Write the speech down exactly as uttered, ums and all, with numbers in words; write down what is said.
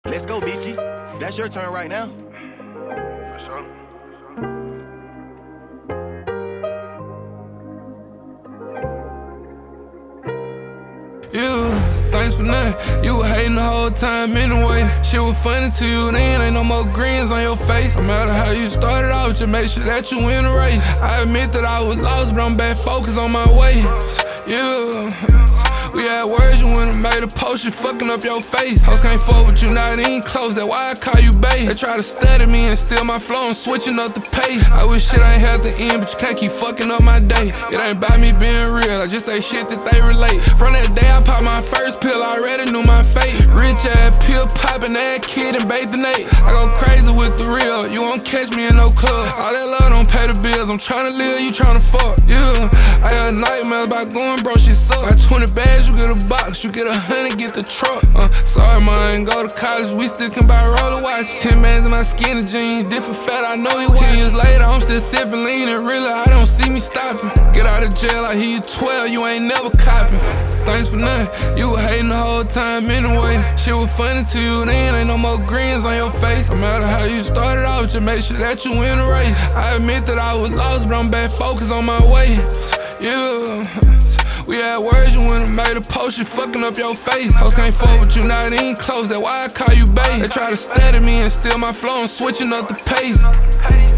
Let's go, bitchy. That's your turn right now. For sure. You, thanks for nothing. You were hating the whole time anyway. Shit was funny to you, then ain't no more grins on your face. No matter how you started out, just make sure that you win the race. I admit that I was lost, but I'm back focused on my way. You, we had words, you went and made a post, you fucking up your face. Hoes can't fuck with you, not even close, that's why I call you bae. They try to study me and steal my flow, I'm switching up the pace. I wish shit ain't had to end, but you can't keep fucking up my day. It ain't about me being real, I just say shit that they relate. From that day I popped my first pill, I already knew my fate. Rich ass pill popping, that kid and bathe the Nate. I go crazy with the real, you won't catch me in no club. All that love don't pay the bills, I'm tryna live, you tryna fuck. Yeah, I had nightmares about going bro, shit suck. Got twenty bags, you get a box, you get a hundred, get the truck. Uh, sorry, man, I ain't go to college, we still can buy roller watch. Ten bands in my skinny jeans, different fat, I know you watch. Ten years later, I'm still sipping lean and really, I don't see me stopping. Get out of jail, I hear you twelve, you ain't never copping. Thanks for nothing, you were hating the whole time anyway. Shit was funny to you, then ain't no more grins on your face. No matter how you started out, just make sure that you win the race. I admit that I was lost, but I'm back focused on my way. Yeah. We had words, you went and made a post, you fucking up your face. Hoes can't fuck with you, not even close, that's why I call you bae. They try to study me and steal my flow, I'm switching up the pace.